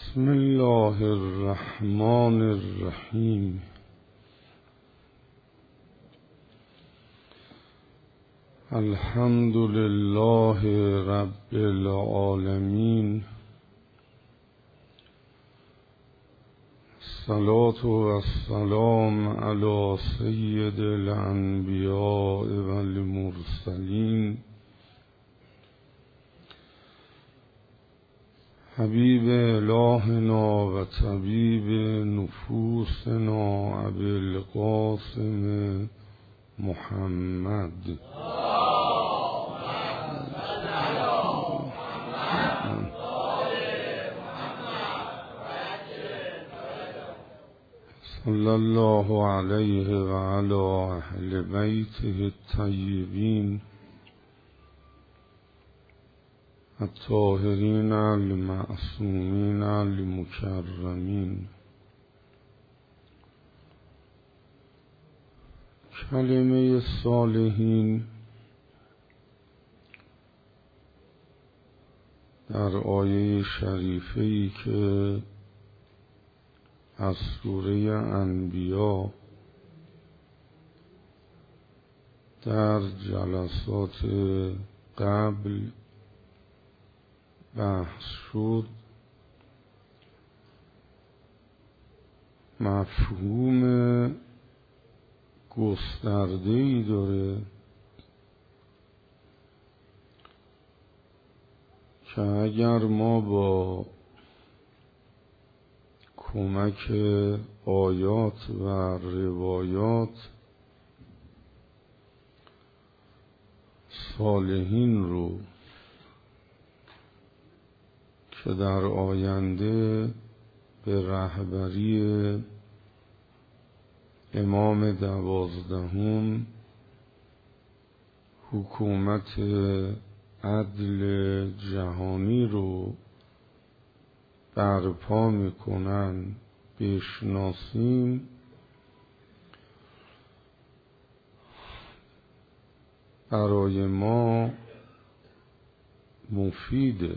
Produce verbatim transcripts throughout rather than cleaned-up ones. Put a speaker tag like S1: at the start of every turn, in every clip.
S1: بسم الله الرحمن الرحیم. الحمد لله رب العالمین. الصلاة والسلام علی سید الانبیاء والمرسلین حبیب الهنا و طبیب نفوسنا ابی القاسم محمد صلی الله علیه و علی اهل بیته الطیبین الطاهرین المعصومین المکرمین. کلمه صالحین در آیه شریفه‌ای که از سوره انبیا در جلسات قبل بحث شد، مفهوم گسترده‌ای داره که اگر ما با کمک آیات و روایات صالحین رو که در آینده به رهبری امام دوازدهم حکومت عدل جهانی رو برپا میکنن بشناسیم، برای ما مفیده.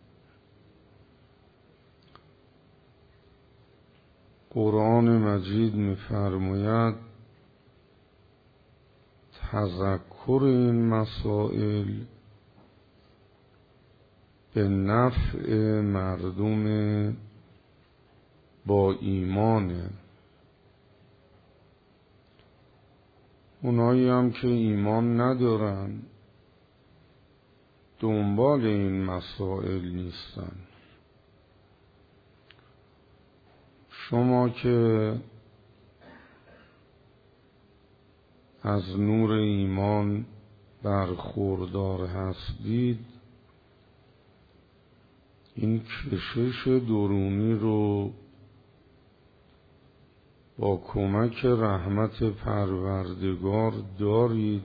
S1: قرآن مجید می‌فرماید تذکر این مسائل به نفع مردم با ایمانه. اونایی هم که ایمان ندارن دنبال این مسائل نیستن. شما که از نور ایمان برخوردار هستید، این کشش درونی رو با کمک رحمت پروردگار دارید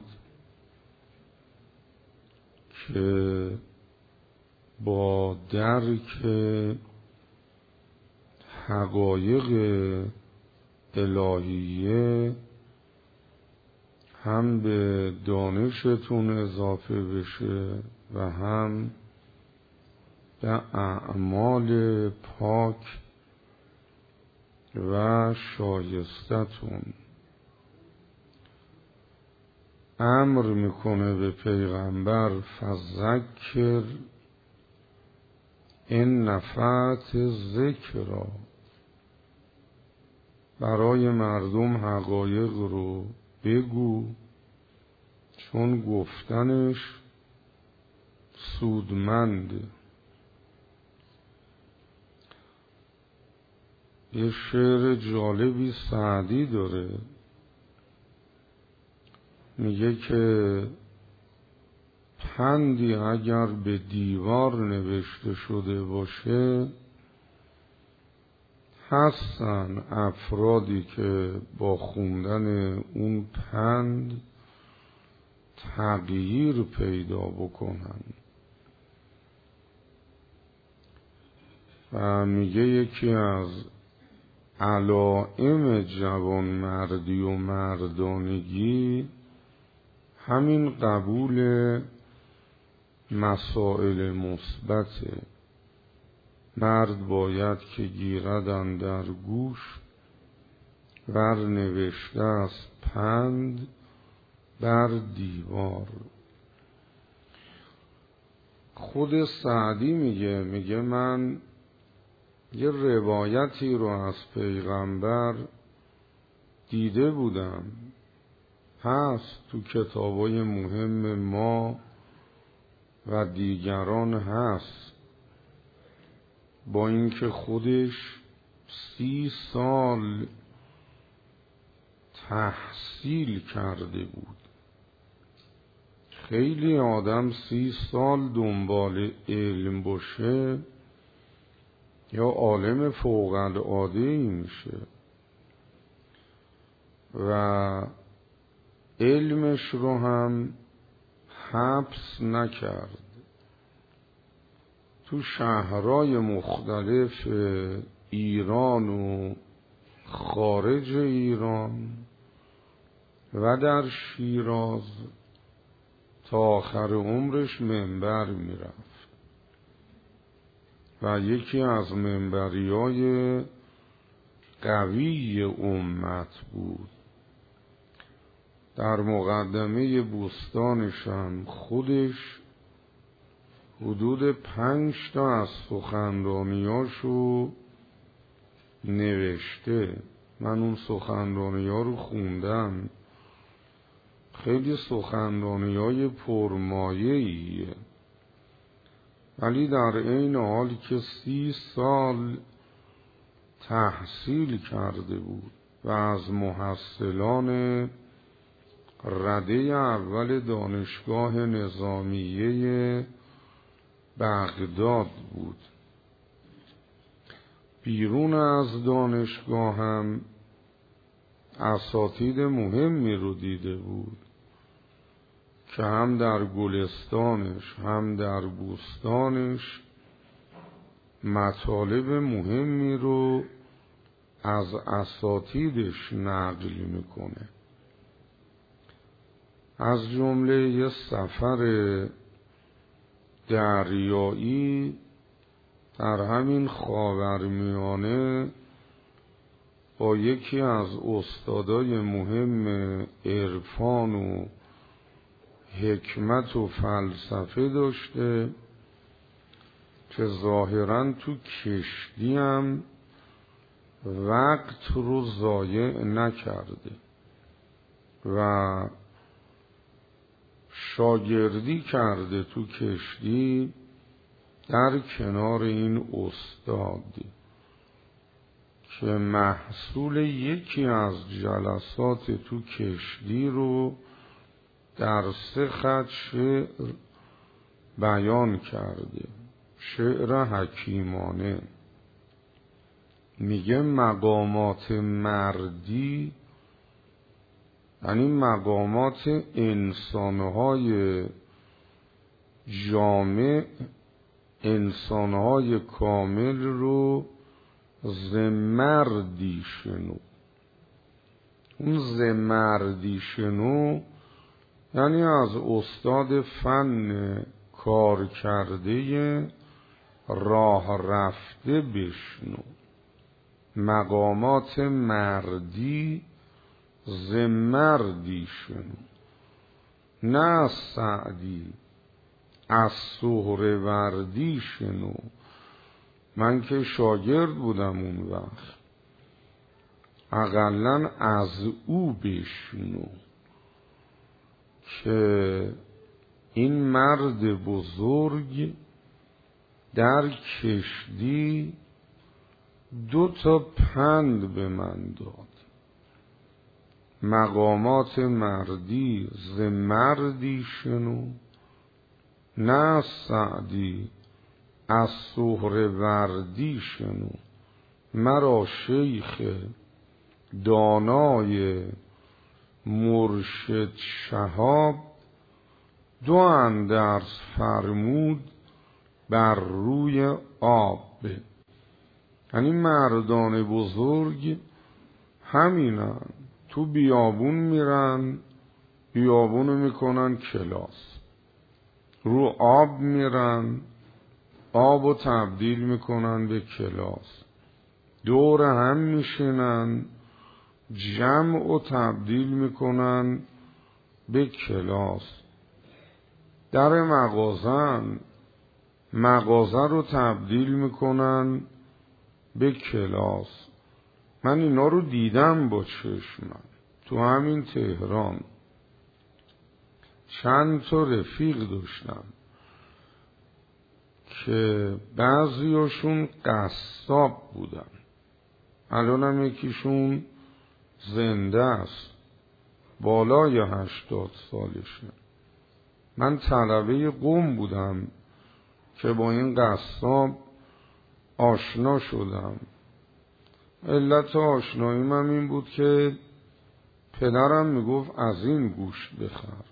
S1: که با درک حقایق الهیه هم به دانشتون اضافه بشه و هم به اعمال پاک و شایستتون. امر میکنه به پیغمبر فذکر این نفعت ذکرا، برای مردم حقایق رو بگو چون گفتنش سودمنده. یه شعر جالبی سعدی داره، میگه که پندی اگر به دیوار نوشته شده باشه، هستن افرادی که با خوندن اون پند تغییر پیدا بکنن. و میگه یکی از علائم جوانمردی و مردانگی همین قبول مسائل مثبته. مرد باید که گیردن در گوش، ور نوشته است پند بر دیوار. خود سعدی میگه میگه من یه روایتی رو از پیغمبر دیده بودم، هست تو کتابای مهم ما و دیگران هست، با اینکه خودش سی سال تحصیل کرده بود. خیلی آدم سی سال دنبال علم باشه یا عالم فوق العاده‌ای میشه و علمش رو هم حبس نکرد. تو شهرهای مختلف ایران و خارج ایران و در شیراز تا آخر عمرش منبر میرفت و یکی از منبریای قوی امت بود. در مقدمه بوستانش هم خودش حدود پنج تا از سخنرانیاشو نوشته. من اون سخنرانی‌ها رو خوندم، خیلی سخنرانی‌های پرمایه‌ایه، ولی در عین حال که سی سال تحصیل کرده بود و از محصلان رده اول دانشگاه نظامیه بغداد بود. بیرون از دانشگاه هم اساتید مهمی رو دیده بود که هم در گلستانش هم در بوستانش مطالب مهمی رو از اساتیدش نقل میکنه. از جمله یه سفر دریایی در همین خاورمیانه با یکی از استادای مهم عرفان و حکمت و فلسفه داشته که ظاهراً تو کشتی هم وقت رو ضایع نکرده و شاگردی کرده تو کشتی در کنار این استاد که محصول یکی از جلسات تو کشتی رو در سه خط شعر بیان کرده، شعر حکیمانه. میگه مقامات مردی یعنی مقامات انسانهای جامع، انسانهای کامل رو زمردی شنو. اون زمردی شنو یعنی از استاد فن کار کرده راه رفته بشنو. مقامات مردی زمردی شنو، نه سعدی از سهروردی شنو. من که شاگرد بودم اون وقت، اقلن از او بشنو که این مرد بزرگ در کشتی دو تا پند به من داد. مقامات مردی ز مردی شنو، نه سعدی از سهروردی شنو. مرا شیخ دانای مرشد شهاب دو اندرس فرمود بر روی آب. یعنی مردان بزرگ همینن، تو بیابون میرن، بیابونو میکنن کلاس، رو آب میرن، آب رو تبدیل میکنن به کلاس، دور هم میشینن جمع رو تبدیل میکنن به کلاس، در مغازن مغازه رو تبدیل میکنن به کلاس. من اینا رو دیدم با چشمم تو همین تهران. چند تا رفیق داشتم که بعضیاشون قصاب بودن، الانم یکیشون زنده است، بالای هشتاد سالشه. من طلبه قم بودم که با این قصاب آشنا شدم. علت آشنایی من این بود که پدرم میگفت از این گوشت بخر.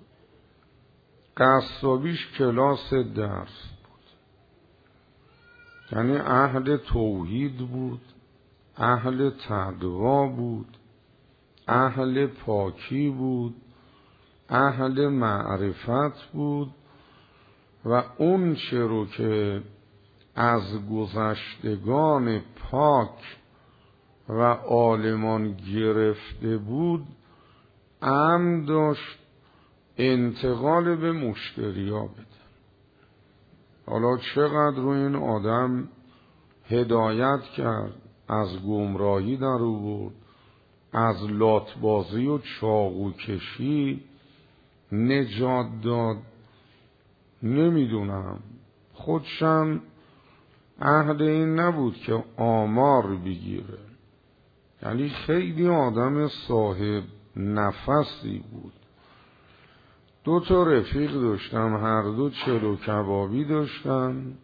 S1: قصابیش کلاس درس بود، یعنی اهل توحید بود، اهل تقوا بود، اهل پاکی بود، اهل معرفت بود و اون چه رو که از گذشتگان پاک و عالمان گرفته بود عمد داشت انتقال به مشتریا بده. حالا چقدر رو این آدم هدایت کرد، از گمراهی در آورد، از لاتبازی و چاقو کشی نجات داد، نمیدونم. خودشم اهل این نبود که آمار بگیره، یعنی خیلی آدم صاحب نفسی بود. دو تا رفیق داشتم، هر دو چلو کبابی داشتن.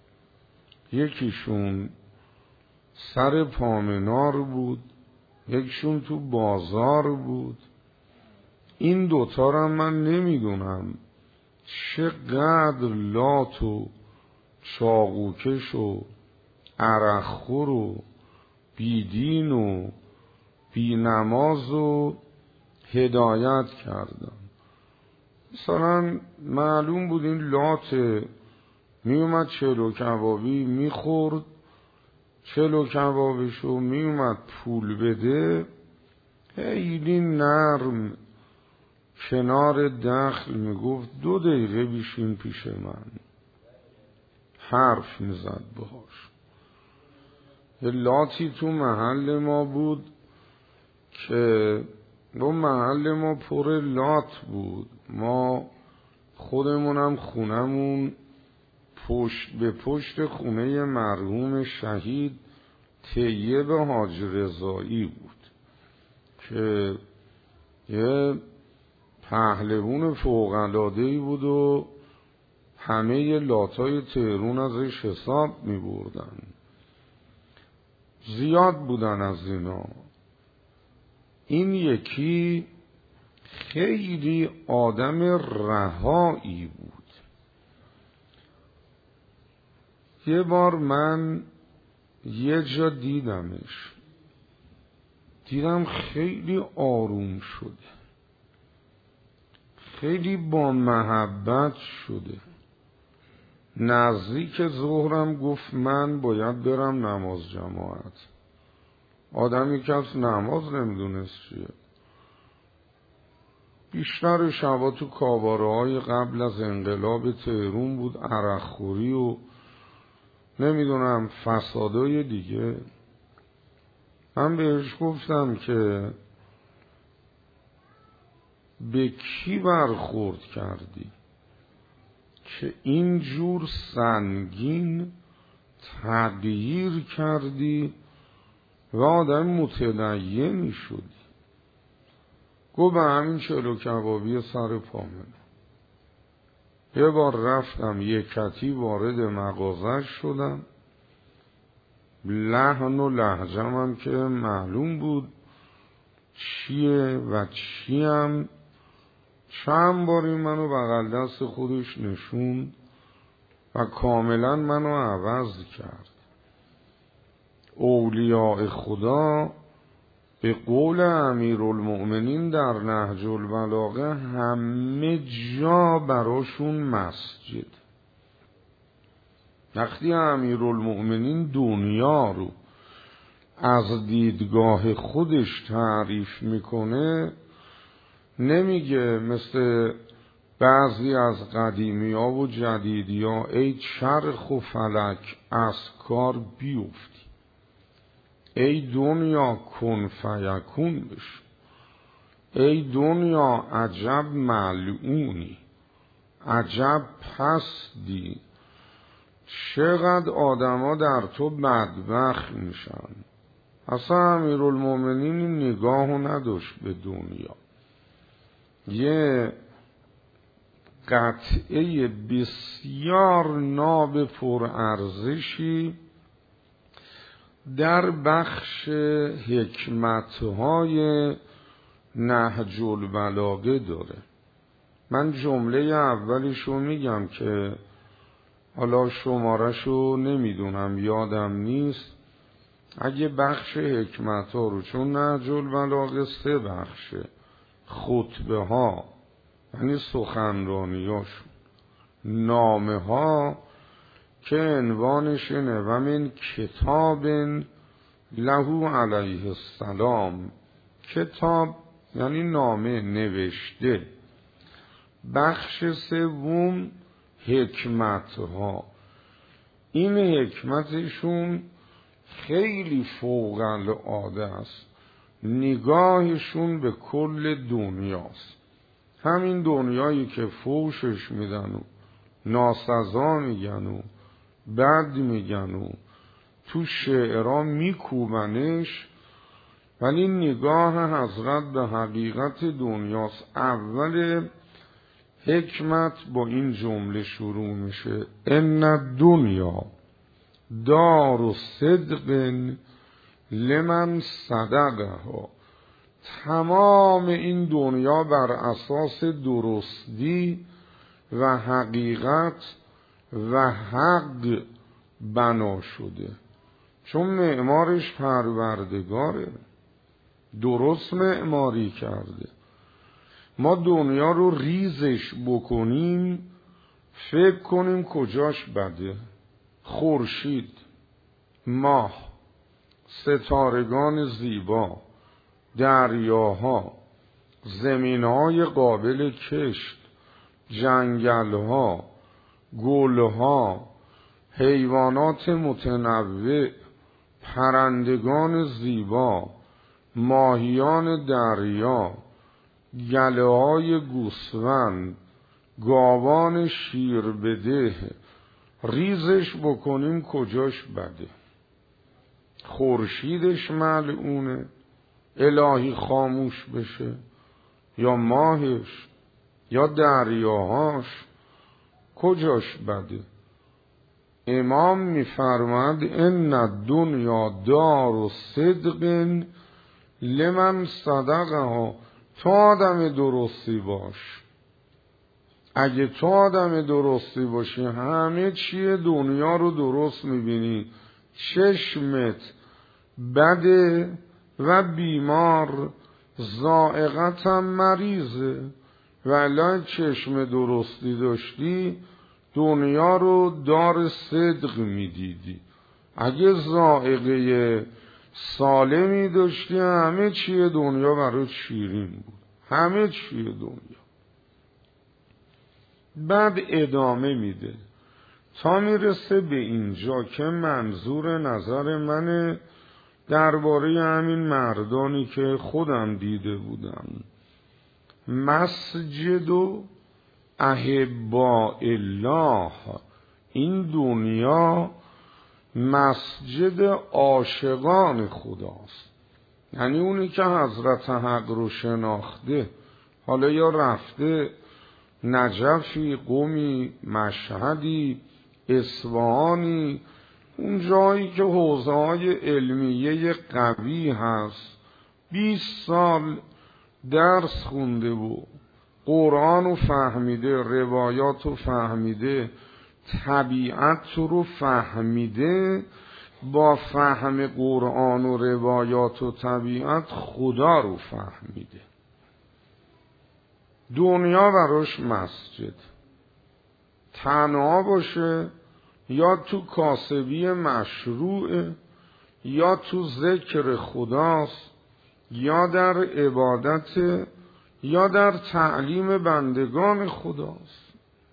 S1: یکیشون سر پامنار بود، یکیشون تو بازار بود. این دوتا را من نمیدونم چقدر لات و چاقوکش و عرقخور و بیدین و بینماز و هدایت کردن. مثلا معلوم بود این لات می اومد چلو کبابی می خورد، چلو کبابشو می اومد پول بده، خیلی نرم کنار دخل می گفت دو دقیقه بیشین پیش من. حرف می زد باش. یه لاتی تو محل ما بود که دو محل ما پر لات بود. ما خودمونم خونمون پشت به پشت خونه مرحوم شهید طیب حاج رضایی بود که یه پهلوان فوق‌العاده‌ای بود و همه لاتای تهرون ازش حساب می بردن. زیاد بودن از اینا. این یکی خیلی آدم رهایی بود. یه بار من یه جا دیدمش، دیدم خیلی آروم شده، خیلی با محبت شده. نزدیک ظهرم گفت من باید برم نماز جماعت. آدمی که از نماز نمیدونست چیه. بیشتر شبا تو کاباره های قبل از انقلاب تهرون بود، عرقخوری و نمیدونم فسادای دیگه. من بهش گفتم که به کی برخورد کردی که اینجور سنگین تغییر کردی و آدم متدینی شدی؟ گفت به همین چلو کبابی سر پامن. یه بار رفتم یکتی وارد مغازش شدم، لحن و لهجم هم که معلوم بود چیه و چیم. چند باری منو بغل دست خودش نشون و کاملا منو عوض کرد. اولیاء خدا به قول امیرالمؤمنین در نهج البلاغه همه جا براشون مسجد. وقتی امیرالمؤمنین دنیا رو از دیدگاه خودش تعریف میکنه، نمیگه مثل بعضی از قدیمی ها و جدیدی ها ای چرخ و فلک از کار بیفتی، ای دنیا کن فیکون بشو، ای دنیا عجب ملعونی، عجب پستی، چقدر آدما در تو بدبخت میشن. اصلا امیرالمؤمنین نگاهو نداشت به دنیا. یه قطعه بسیار ناب پرارزشی در بخش حکمتهای نهج البلاغه داره. من جمله اولیشو میگم که حالا شمارشو نمیدونم، یادم نیست. اگه بخش حکمتها رو، چون نهج البلاغه سه بخشه، خطبه ها یعنی سخنرانی هاشون، نامه ها که عنوانش اینه و من کتاب له علیه السلام، کتاب یعنی نامه نوشته. بخش سوم حکمت ها، این حکمتشون خیلی فوق العاده است، نگاهشون به کل دنیاست. همین دنیایی که فوشش میدن و ناسزا میگن و بد میگن و تو شعرها میکوبنش، ولی نگاه حضرت به حقیقت دنیاست. اول حکمت با این جمله شروع میشه: ان الدنیا دار صدق لمن صدقها. تمام این دنیا بر اساس درستی و حقیقت و حق بنا شده، چون معمارش پروردگاره، درست معماری کرده. ما دنیا رو ریزش بکنیم، فکر کنیم کجاش بده. خورشید، ماه، ستارگان زیبا، دریاها، زمینهای قابل کشت، جنگلها، گلها، حیوانات متنوع، پرندگان زیبا، ماهیان دریا، گله های گوسفند، گاوان شیر بده، ریزش بکنیم کجاش بده. خورشیدش ملعونه، الهی خاموش بشه، یا ماهش یا دریاهاش کجاش بده. امام میفرماد ان الدنیا دار صدق لمن صدقها. تو آدم درستی باش، اگه تو آدم درستی باشی همه چیه دنیا رو درست میبینی. چشمت بده و بیمار، ذائقتم مریضه. ولی چشم درستی داشتی دنیا رو دار صدق میدیدی. اگه ذائقه سالمی داشتی همه چیه دنیا برات شیرین بود، همه چیه دنیا. بعد ادامه میده تا میرسه به اینجا که منظور نظر منه درباره همین مردانی که خودم دیده بودم. مسجد و احباء الله، این دنیا مسجد عاشقان خداست. یعنی اونی که حضرت حق رو شناخته، حالا یا رفته نجفی، قمی، مشهدی، اصفهانی، اون جایی که حوزه های علمیه قوی هست، بیست سال درس خونده و قرآن رو فهمیده، روایات رو فهمیده، طبیعت رو فهمیده، با فهم قرآن و روایات و طبیعت خدا رو فهمیده. دنیا براش مسجد، تنها باشه یا تو کاسبی مشروع، یا تو ذکر خداست، یا در عبادت، یا در تعلیم بندگان خداست،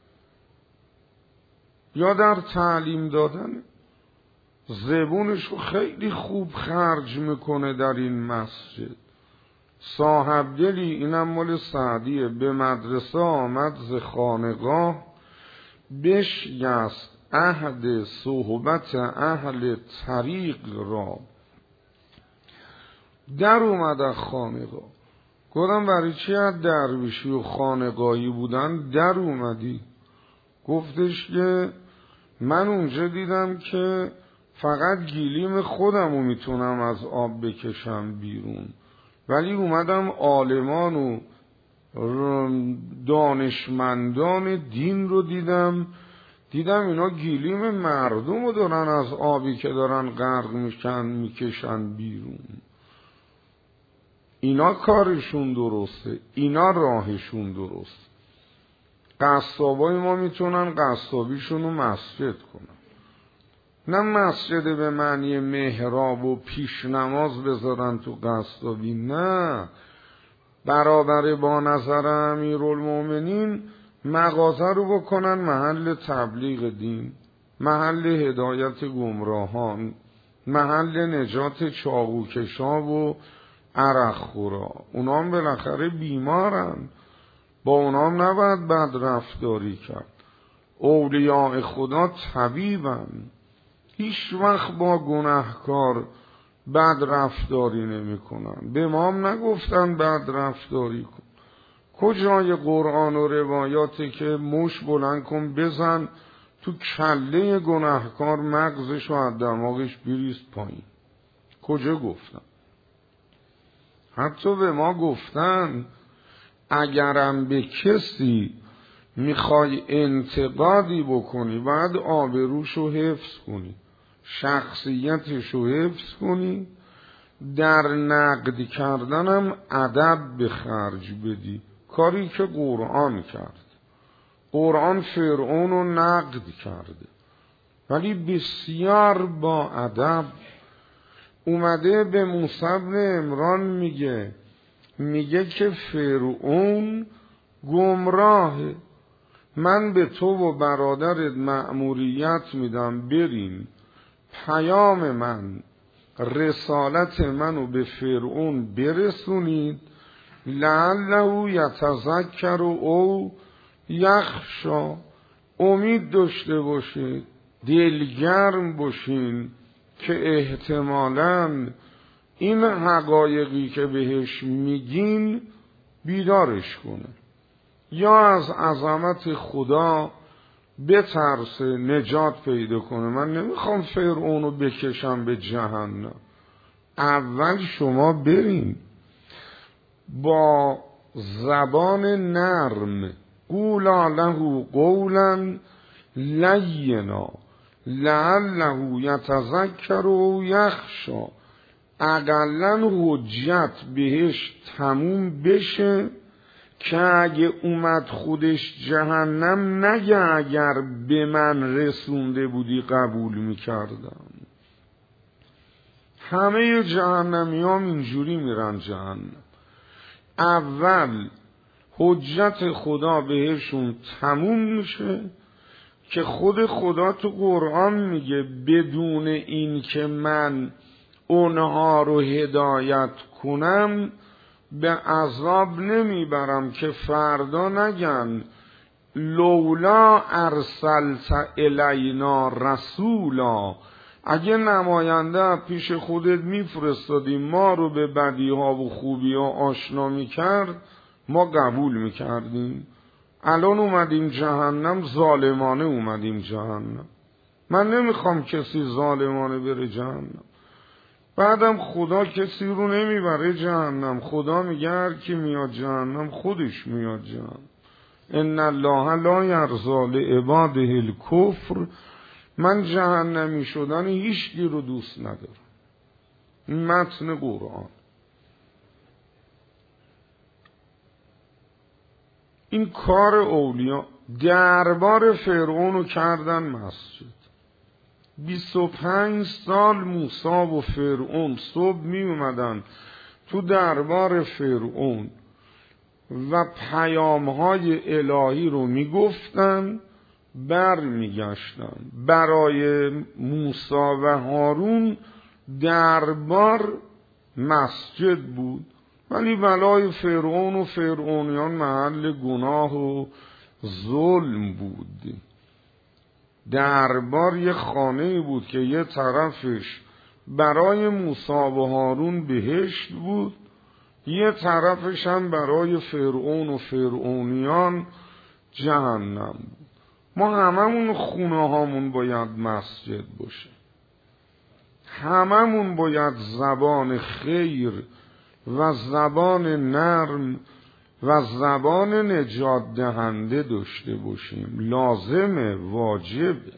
S1: یا در تعلیم دادن. زبونشو خیلی خوب خرج میکنه در این مسجد. صاحب دلی، اینم مال سعدیه، به مدرسه آمد ز خانقاه، بشکست عهد صحبت اهل طریق را. در اومد از خانقاه. گفتم برای چی از درویشی و خانقاهی بودن در اومدی؟ گفتش که من اونجا دیدم که فقط گیلیم خودمو میتونم از آب بکشم بیرون، ولی اومدم عالمان و دانشمندان دین رو دیدم دیدم اینا گیلیم مردم رو دارن از آبی که دارن غرق میشن میکشن بیرون. اینا کارشون درسته، اینا راهشون درست. قصابای ما میتونن قصابیشون رو مسجد کنن، نه مسجد به معنی محراب و پیش نماز بذارن تو قصابی، نه. برابر با نظر امیرالمومنین مغازه رو بکنن محل تبلیغ دین، محل هدایت گمراهان، محل نجات چاقوکشا و عرق خورا. اونام بالاخره بیمارن، با اونام نباید بد رفتاری کرد. اولیاء خدا طبیبن، هیچ وقت با گناهکار بد رفتاری نمی کنن. به ما هم نگفتن بد رفتاری کن. کجای قرآن و روایاتی که مش بلند کن بزن تو کله گناهکار مغزش و از دماغش بریز پایین؟ کجا گفتن؟ حتی به ما گفتن اگرم به کسی میخوای انتقادی بکنی باید آبروشو حفظ کنی، شخصیتشو حفظ کنی، در نقد کردنم ادب به خرج بدی. کاری که قرآن کرد. قرآن فرعون رو نقد کرده ولی بسیار با ادب اومده به موسی بن عمران میگه میگه که فرعون گمراهه، من به تو و برادرت مأموریت میدم برین پیام من، رسالت منو به فرعون برسونید، لعله یتذکر او یخشی، امید داشته باشید، دلگرم باشین که احتمالاً این حقایقی که بهش میگین بیدارش کنه، یا از عظمت خدا بترسه نجات پیدا کنه. من نمیخوام فرعونو بکشم به جهنم. اول شما برین با زبان نرم، قولا له قولا لینا لعله یتذکر او یخشی، اقلن حجت بهش تموم بشه که اگه اومد خودش جهنم نگه اگر به من رسونده بودی قبول میکردم. همه جهنمی هم اینجوری میرن جهنم. اول حجت خدا بهشون تموم میشه که خود خدا تو قرآن میگه بدون این که من اونها رو هدایت کنم به عذاب نمیبرم که فردا نگن لولا ارسلت الینا رسولا، اگه نماینده پیش خودت میفرستادی ما رو به بدی ها و خوبی ها آشنا میکرد ما قبول میکردیم. الان اومدیم جهنم، ظالمانه اومدیم جهنم. من نمیخوام کسی ظالمانه بره جهنم. بعدم خدا کسی رو نمیبره جهنم. خدا میگه هر کی میاد جهنم خودش میاد جهنم. ان الله لا یرضی لعباده الکفر، من جهنمی شدن هیچکی رو دوست ندارم. متن قرآن. این کار اولیا. دربار فرعون رو کردن مسجد. بیست و پنج سال موسی و فرعون صبح می اومدن تو دربار فرعون و پیامهای الهی رو می گفتن، بر می گشتن. برای موسی و هارون دربار مسجد بود، ولی برای فرعون و فرعونیان محل گناه و ظلم بود. دربار یه خانه بود که یه طرفش برای موسی و هارون بهشت بود، یه طرفش هم برای فرعون و فرعونیان جهنم بود. ما هممون خونه هامون باید مسجد باشه، هممون باید زبان خیر و زبان نرم و زبان نجات دهنده داشته باشیم. لازمه، واجبه.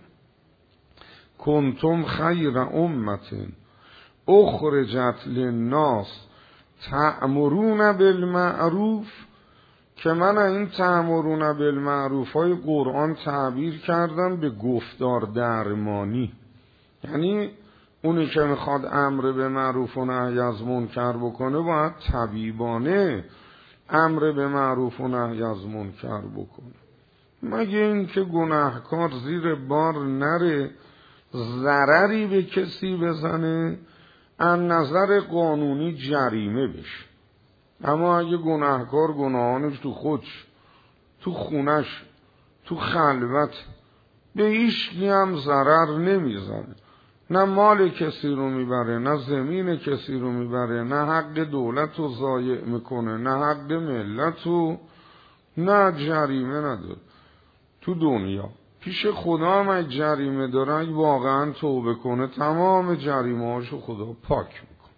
S1: کنتم خیر امت اخرجت للناس تأمرون بالمعروف، که من این تأمرون بالمعروف های قرآن تعبیر کردم به گفتار درمانی. یعنی اونی که میخواد امر به معروف و نهی از منکر بکنه باید طبیبانه امر به معروف و نهی از منکر بکنه، مگه این که گناهکار زیر بار نره ضرری به کسی بزنه از نظر قانونی جریمه بشه. اما اگه گناهکار گناهانش تو خودش، تو خونش، تو خلوت به هیچکی هم ضرر نمیزنه، نه مال کسی رو میبره، نه زمین کسی رو میبره، نه حق دولت رو ضایع میکنه، نه حق ملت رو، نه جریمه نداره. تو دنیا پیش خدا هم اگه جریمه داره، اگه واقعا توبه کنه تمام جریمه هاشو خدا پاک میکنه.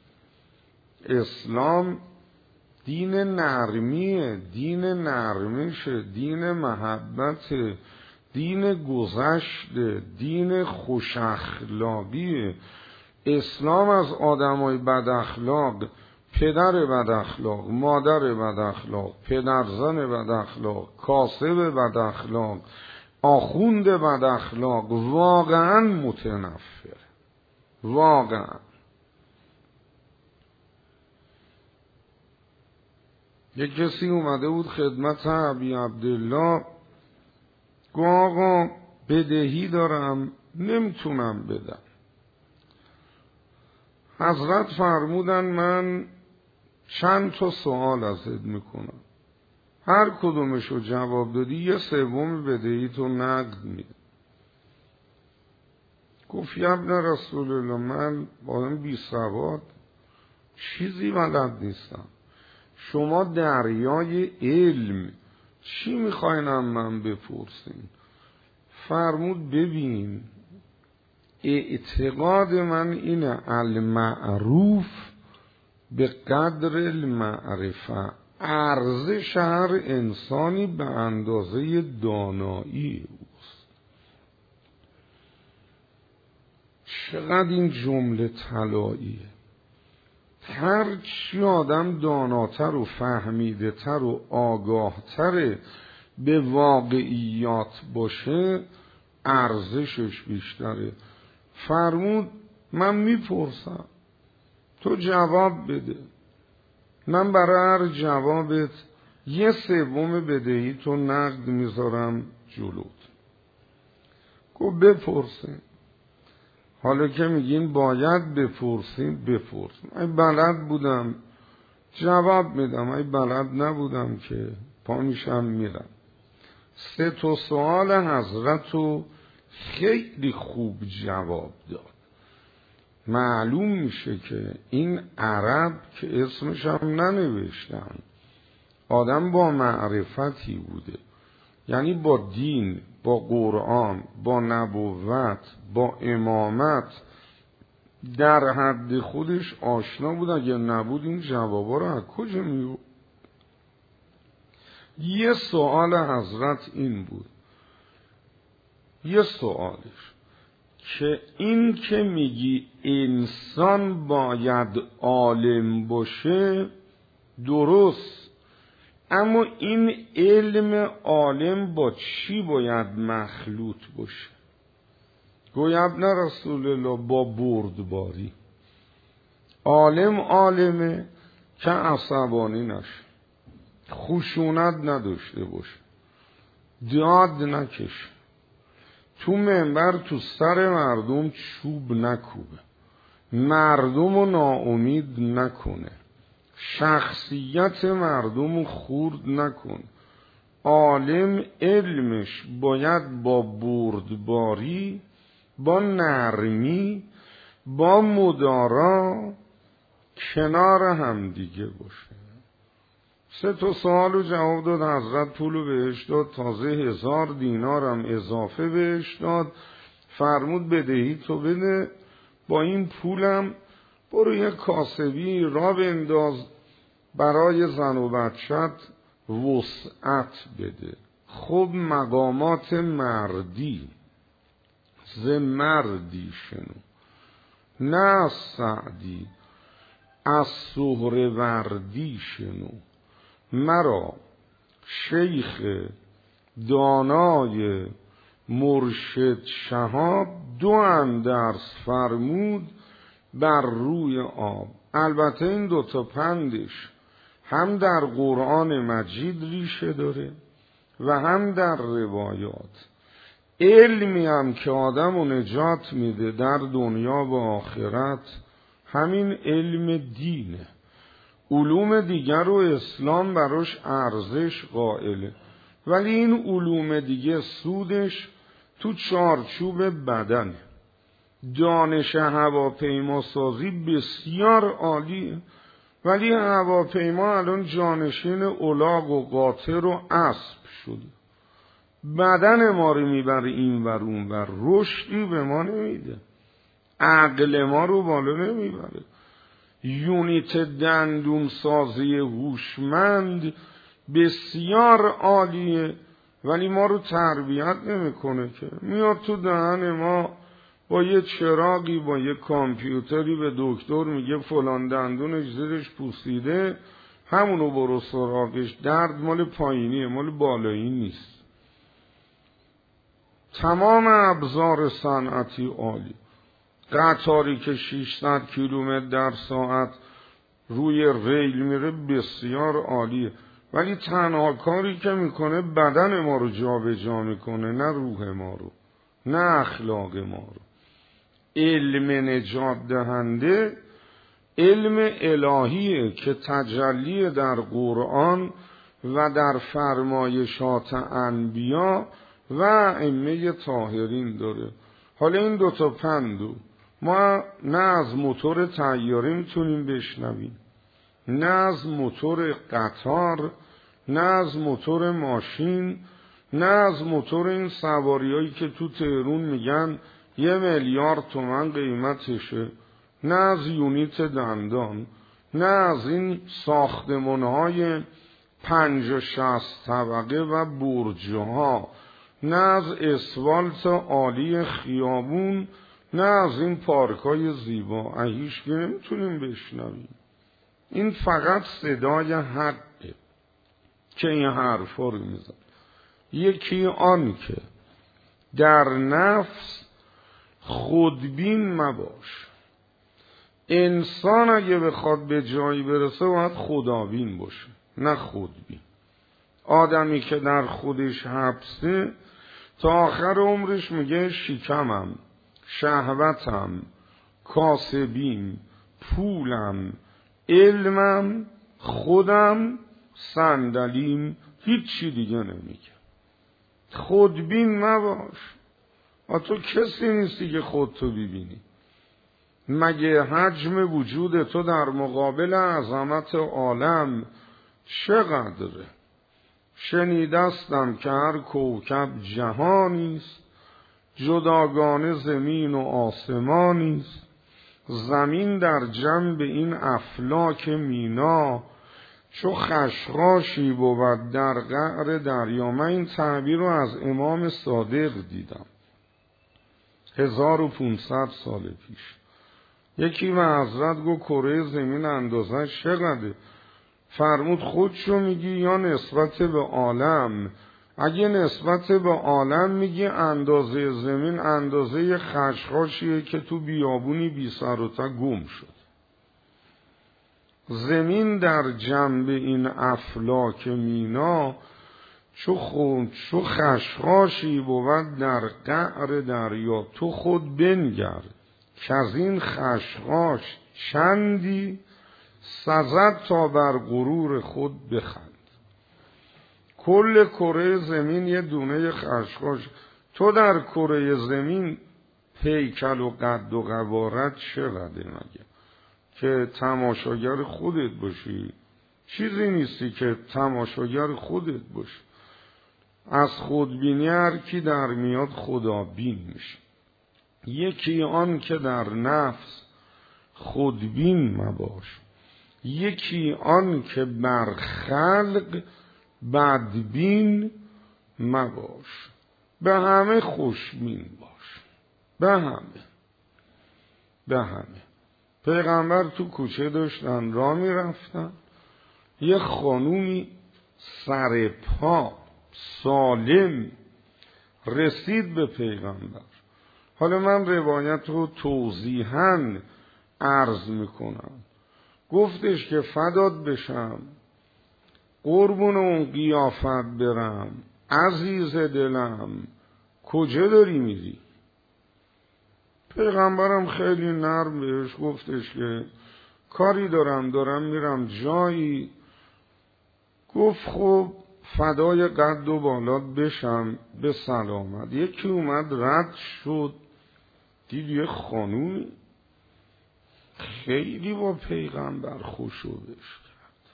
S1: اسلام دین نرمیه، دین نرمشه، دین محبت، دین گذشت، دین خوش اخلاقیه. اسلام از آدمای بد اخلاق، پدر بد اخلاق، مادر بد اخلاق، پدرزن بد اخلاق، کاسب بد اخلاق، آخوند بد اخلاق واقعا متنفر. واقعا یک کسی اومده بود خدمت ابی عبدالله، گو آقا بدهی دارم نمیتونم بدم. حضرت فرمودن من چند تا سوال ازت میکنم، هر کدومشو جواب دادی یه سوم بدهی تو نقد میده. گفت یا ابن رسول الله من با این بی سواد چیزی بلد نیستم، شما دریای علم چی میخواینم من بپرسین؟ فرمود ببین اعتقاد من اینه المعروف به قدر المعرفه، ارزش هر انسانی به اندازه دانایی اوست. چقدر این جمله طلاییه. هر چی آدم داناتر و فهمیده تر و آگاهتر به واقعیات باشه ارزشش بیشتره. فرمود من میپرسم تو جواب بده، من برای هر جوابت یه سوم بدهی تو نقد میذارم جلوت. گفت بپرسین. حالا که میگین باید بپرسین بپرسین. ای بلد بودم جواب میدم، ای بلد نبودم که پا میشم میرم. سه تا سوال حضرت رو خیلی خوب جواب داد. معلوم میشه که این عرب که اسمش هم ننوشتن آدم با معرفتی بوده، یعنی با دین، با قرآن، با نبوت، با امامت در حد خودش آشنا بود. اگر نبود این جوابا رو از کجا میو؟ یه سوال حضرت این بود، یه سوالش که این که میگی انسان باید عالم باشه درست، اما این علم عالم با چی باید مخلوط باشه؟ گوید نه رسول الله با بردباری. عالم عالمه که عصبانی نشه، خشونت نداشته باشه، داد نکشه، تو منبر تو سر مردم چوب نکوبه، مردم رو ناامید نکنه، شخصیت مردم رو خورد نکنه. عالم علمش باید با بردباری، با نرمی، با مدارا کنار هم دیگه باشه. سه تا سوال رو جواب داد، حضرت پول رو بهش داد، تازه هزار دینارم اضافه بهش داد، فرمود بدهی تو بده، با این پولم برو یک کاسبی را بنداز برای زن و بچت وسعت بده. خب مقامات مردی ز مردی شنو، نه از سعدی از سهروردی شنو. مرا شیخ دانای مرشد شهاب دو اندرس فرمود بر روی آب. البته این دوتا پندش هم در قرآن مجید ریشه داره و هم در روایات. علمی هم که آدم رو نجات میده در دنیا و آخرت همین علم دینه. علوم دیگر رو اسلام براش ارزش قائله، ولی این علوم دیگه سودش تو چارچوب بدنه. دانش هواپیما سازی بسیار عالیه، ولی هواپیما الان جانشین الاغ و قاطر و اسب شده. بدن ما رو میبره این ور اون ور، رشدی به ما نمیده، عقل ما رو بالا نمیبره. یونیت دندون سازی هوشمند بسیار عالیه، ولی ما رو تربیت نمیکنه که. میاد تو دهن ما با یه چراغی، با یه کامپیوتری به دکتر میگه فلان دندونش زیرش پوسیده، همونو برو سراغش، درد مال پایینیه مال بالایی نیست. تمام ابزار صنعتی عالی، قطاری که ششصد کیلومتر در ساعت روی ریل میره بسیار عالیه، ولی تنها کاری که میکنه بدن ما رو جا به جا میکنه، نه روح ما رو، نه اخلاق ما رو. علم نجات دهنده علم الهیه که تجلی در قرآن و در فرمایشات انبیا و ائمه طاهرین داره. حالا این دوتا پندو ما نه از موتور طیاره میتونیم بشنویم، نه از موتور قطار، نه از موتور ماشین، نه از موتور این سواریایی که تو تهرون میگن یه میلیارد تومن قیمتشه، نه از یونیت دندان، نه از این ساختمانهای پنج و شصت طبقه و برجها، نه از اسفالت عالی خیابون، نه از این پارکای زیبا. هیچ که نمیتونیم بشنویم. این فقط صدای حقه که این حرفا رو میزن. یکی آن که در نفس خودبین مباش. انسان اگه بخواد به جایی برسه باید خدابین باشه، نه خودبین. آدمی که در خودش حبسه تا آخر عمرش میگه شکمم، شهوتم، کاسبیم، پولم، علمم، خودم، صندلیم، هیچی دیگه نمیگه. خودبین مباش. آ تو کسی نیستی که خودتو ببینی. مگه حجم وجود تو در مقابل عظمت عالم چقدره؟ شنیدستم که هر کوکب جهانیست، جداگانه زمین و آسمانیست. زمین در جنب این افلاک مینا، چو خشخاشی بود در قعر دریا. من این تعبیر رو از امام صادق دیدم هزار و پونصد سال پیش. یکی و حضرت گو کره زمین اندازه چقدره؟ فرمود خودشو میگی یا نسبت به عالم؟ اگه نسبت به عالم میگی اندازه زمین اندازه خشخاشیه که تو بیابونی بی سر و ته گم شد. زمین در جنب این افلاک مینا چو خود چو خشخاشی بود در قعر دریا. تو خود بنگر که از این خشخاش چندی سزد تا بر غرور خود بخند. کل کره زمین یه دونه خشخاش. تو در کره زمین پیکل و قد و قوارت چقدر مگه که تماشاگر خودت باشی؟ چیزی نیستی که تماشاگر خودت باشی. از خودبینی هر کی در میاد خدا بین میشه. یکی آن که در نفس خودبین مباش، یکی آن که بر خلق بدبین مباش. به همه خوشبین باش، به همه به همه. پیغمبر تو کوچه داشتن راه می رفتن، یه خانومی سر پا سالم رسید به پیغمبر. حالا من روایت رو توضیحاً عرض میکنم. گفتش که فدات بشم، قربون اون قیافت برم، عزیز دلم، کجا داری میری؟ پیغمبرم خیلی نرم بهش گفتش که کاری دارم دارم میرم جایی. گفت خب فدای قد و بالات بشم به سلامت. یکی اومد رد شد، دید یه خانومی خیلی با پیغمبر خوشوبش کرد.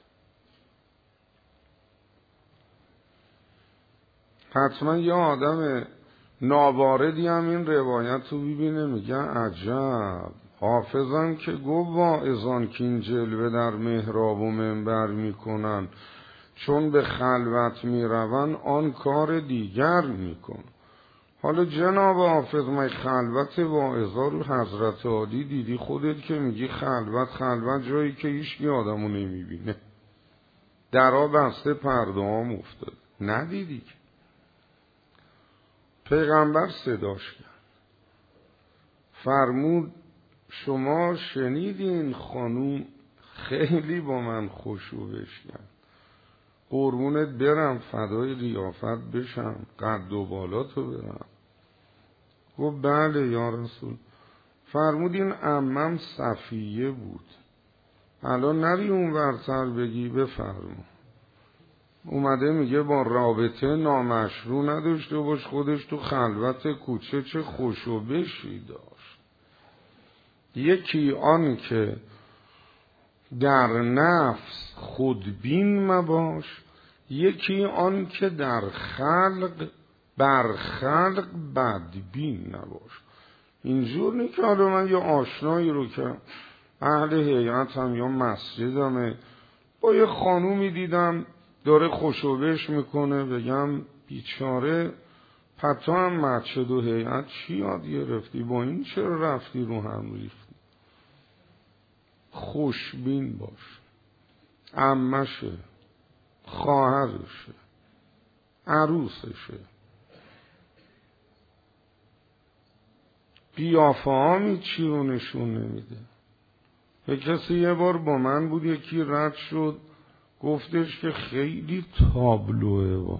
S1: حتما یه آدم ناواردی هم این روایت رو ببینه میگه عجب، حافظم که گفت واعظان که این جلوه در محراب و منبر میکنن چون به خلوت میرون آن کار دیگر میکن. حالا جناب حافظ من خلوت واعظا رو حضرت عالی دیدی خودت که میگی خلوت خلوت جایی که هیچکی آدمو نمیبینه، درا بسته پرده هم افتاد، ندیدی که؟ پیغمبر صداش کرد، فرمود شما شنیدین خانوم خیلی با من خوشوبش کرد، قربونت برم فدای قیافت بشم، قد و بالاتو برم. گفت بله یا رسول. فرمود این عمم صفیه بود، الان نری اون ورتر بگی بفرمون. اومده میگه با رابطه نامشروع نداشته باش، خودش تو خلوت کوچه چه خوشوبشی داشت. یکی آن که در نفس خودبین مباش، یکی آن که در خلق بر خلق بدبین نباش. اینجور نی که حالا من یه آشنایی رو که اهل هیئت هم یا مسجدمه با یه خانومی دیدم داره خوشوبش میکنه بگم بیچاره پتا هم مسجد و هیئت چی یاد گرفتی، با این چرا رفتی رو هم ریختی؟ خوشبین باش، عمشه، خواهرشه، عروسشه. قیافه ها چی رو نشون نمیده. یک کسی یه بار با من بود، یکی رد شد گفتش که خیلی تابلوه با.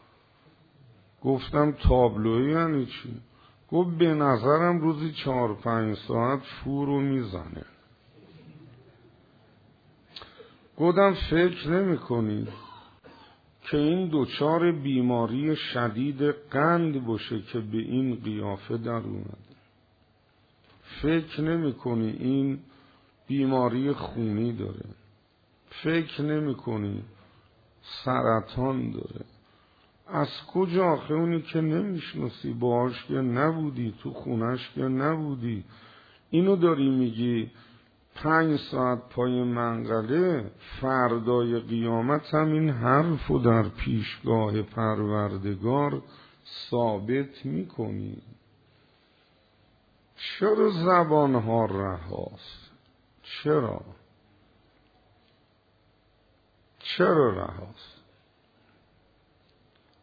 S1: گفتم تابلوه یعنی چی؟ گفت به نظرم روزی چهار پنج ساعت فورو میزنه. گفتم فکر نمی کنی که این دوچار بیماری شدید قند باشه که به این قیافه در اومده؟ فکر نمی کنی این بیماری خونی داره؟ فکر نمی کنی سرطان داره؟ از کجا آخه اونی که نمیشناسی، باهاش که نبودی، تو خونش که نبودی، اینو داری میگی پنج ساعت پای منقله، فردای قیامت هم این حرفو در پیشگاه پروردگار ثابت میکنی. چرا زبانها رهاست؟ چرا؟ چرا رهاست؟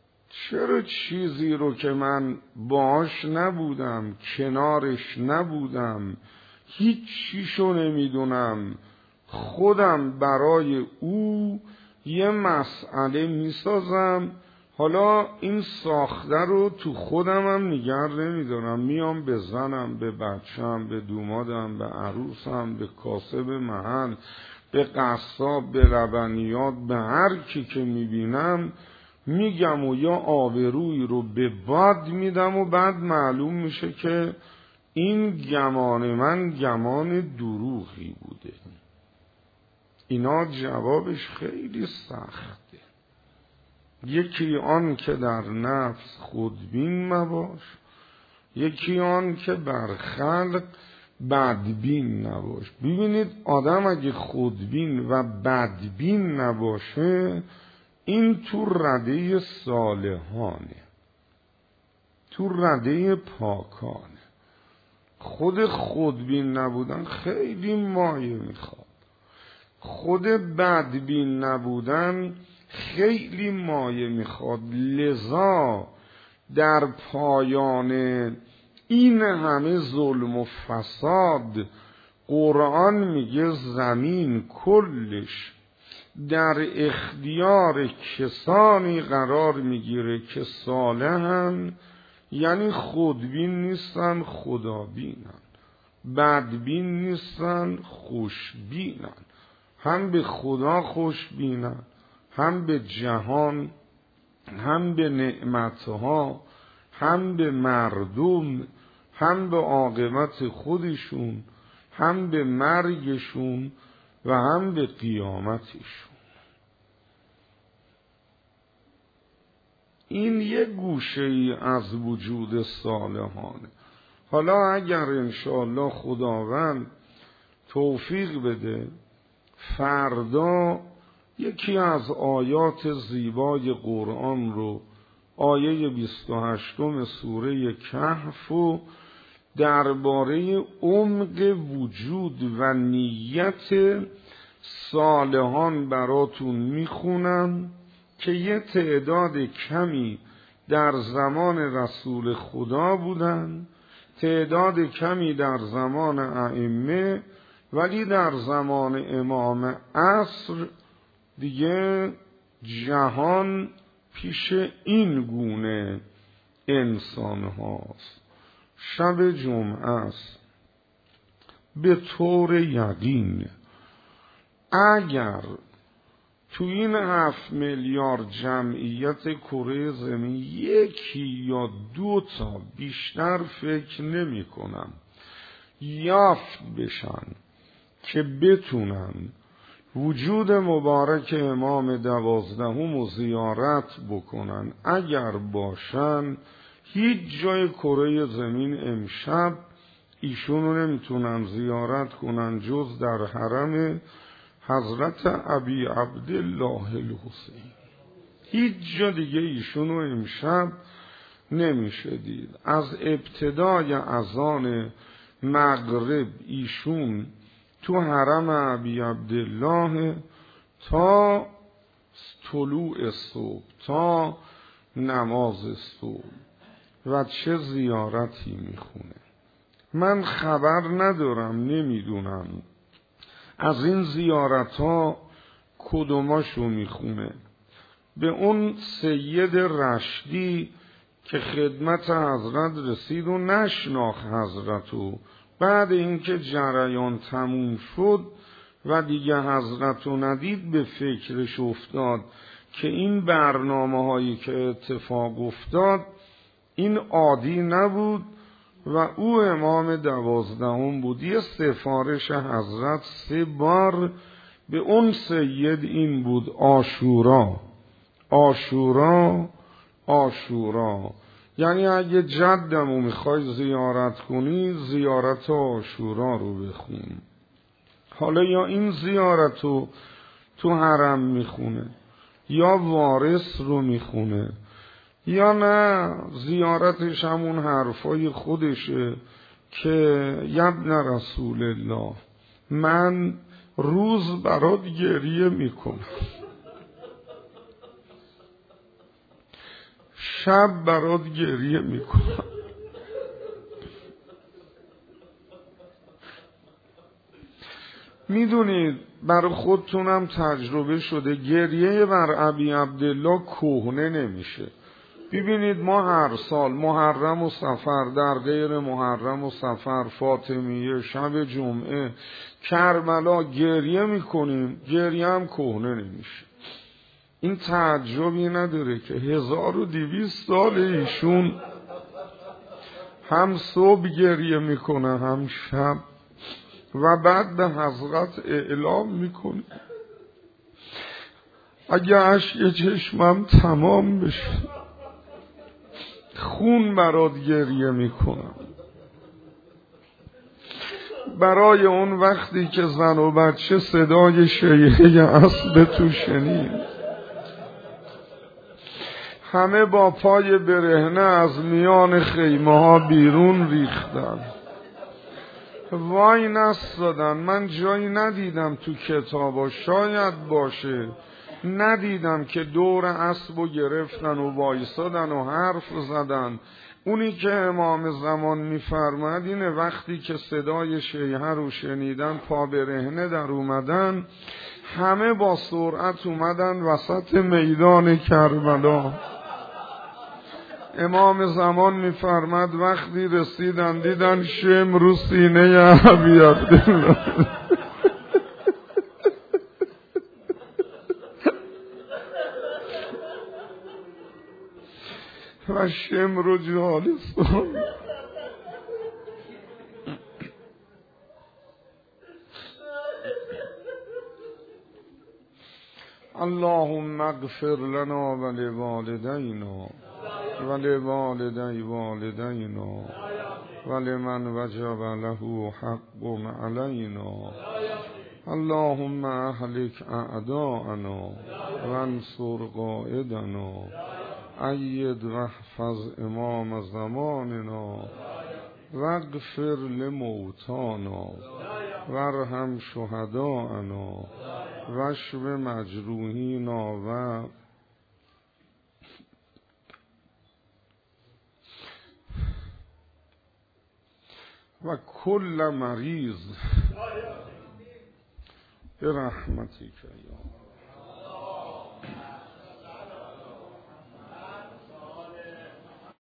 S1: چرا چیزی رو که من باهاش نبودم، کنارش نبودم، هیچ چیشو نمیدونم، خودم برای او یه مسئله میسازم، حالا این ساخته رو تو خودم هم نگر نمیدارم، میام به زنم، به بچم، به دومادم، به عروسم، به کاسب محل، به قصاب، به لبنیات، به هر کی که میبینم میگم و یا آبروی رو به باد میدم و بعد معلوم میشه که این گمان من گمان دروغی بوده. اینا جوابش خیلی سخته. یکی آن که در نفس خودبین مباش، یکی آن که بر خلق بدبین نباش. ببینید آدم اگه خودبین و بدبین نباشه، این تو رده صالحانه، تو رده پاکانه. خود خودبین نبودن خیلی مایه میخواد، خود بدبین نبودن خیلی مایه میخواد. لذا در پایان این همه ظلم و فساد قرآن میگه زمین کلش در اختیار کسانی قرار میگیره که صالحن، یعنی خودبین نیستن، خدابینن، بدبین نیستن، خوشبینن، هم به خدا خوشبینن، هم به جهان، هم به نعمتها، هم به مردم، هم به عاقبت خودشون، هم به مرگشون و هم به قیامتشون. این یک گوشه ای از وجود صالحانه. حالا اگر انشاءالله خداوند توفیق بده، فردا یکی از آیات زیبای قرآن رو، آیه بیست و هشتم سوره کهف و درباره عمق وجود و نیت صالحان براتون میخونم که یه تعداد کمی در زمان رسول خدا بودن، تعداد کمی در زمان ائمه، ولی در زمان امام عصر دیگه جهان پیش این گونه انسان هاست. شب جمعه است. به طور یقین اگر تو این هفت میلیارد جمعیت کره زمین یکی یا دو تا بیشتر فکر نمی کنم یافت بشن که بتونن وجود مبارک امام دوازدهم رو زیارت بکنن، اگر باشن هیچ جای کره زمین امشب ایشونو نمیتونن زیارت کنن جز در حرم حضرت ابی عبدالله الحسین. هیچ جا دیگه ایشونو امشب نمیشه دید. از ابتدای اذان مغرب ایشون تو حرم ابی عبدالله تا طلوع صبح، تا نماز صبح و چه زیارتی میخونه. من خبر ندارم، نمیدونم از این زیارت ها کدوماشو میخونه. به اون سید رشدی که خدمت حضرت رسید و نشناخت حضرتو، بعد اینکه جریان تموم شد و دیگه حضرتو ندید به فکرش افتاد که این برنامه هایی که اتفاق افتاد این عادی نبود و او امام دوازدهم بود. یه سفارش حضرت سه بار به اون سید این بود: عاشورا، عاشورا، عاشورا. یعنی اگه جدمو میخوای زیارت کنی زیارت عاشورا رو بخون. حالا یا این زیارتو تو حرم میخونه یا وارث رو میخونه، یا نه زیارتش همون حرفای خودشه که یبن رسول الله من روز برات گریه میکنم. شب برات گریه میکنم. میدونید برای خودتونم تجربه شده گریه بر ابی عبدالله کهنه نمیشه. ببینید ما هر سال محرم و صفر، در غیر محرم و صفر، فاطمیه، شب جمعه، کربلا گریه میکنیم، گریه هم کهنه نمیشه. این تعجبی نداره که هزار و دویست سال ایشون هم صبح گریه میکنه هم شب و بعد به حضرت اعلام میکنه اگه اشک چشمم تمام بشه خون برات گریه میکنم. برای اون وقتی که زن و بچه صدای شیهه اسب تو شنید، همه با پای برهنه از میان خیمه ها بیرون ریختن، وای نستادن. من جایی ندیدم تو کتابا، شاید باشه، ندیدم که دور اسبو گرفتن و وایسادن و حرف زدن. اونی که امام زمان میفرماد اینه وقتی که صدای شیهه رو شنیدن پا برهنه در اومدن، همه با سرعت اومدن وسط میدان کربلا. امام زمان میفرماد وقتی رسیدن دیدن شم رو سینه ابی عبدالله و شم رو جالسان. اللهم اغفر لنا ولوالدینا ولوالدی والدینا ولمن وجب له حق علینا. اللهم اهلک اعداءنا وانصر قائدنا اید واحفظ امام زماننا واغفر لموتانا وارحم شهداءنا واشف مجروحینا و و کل مریض برحمتک یا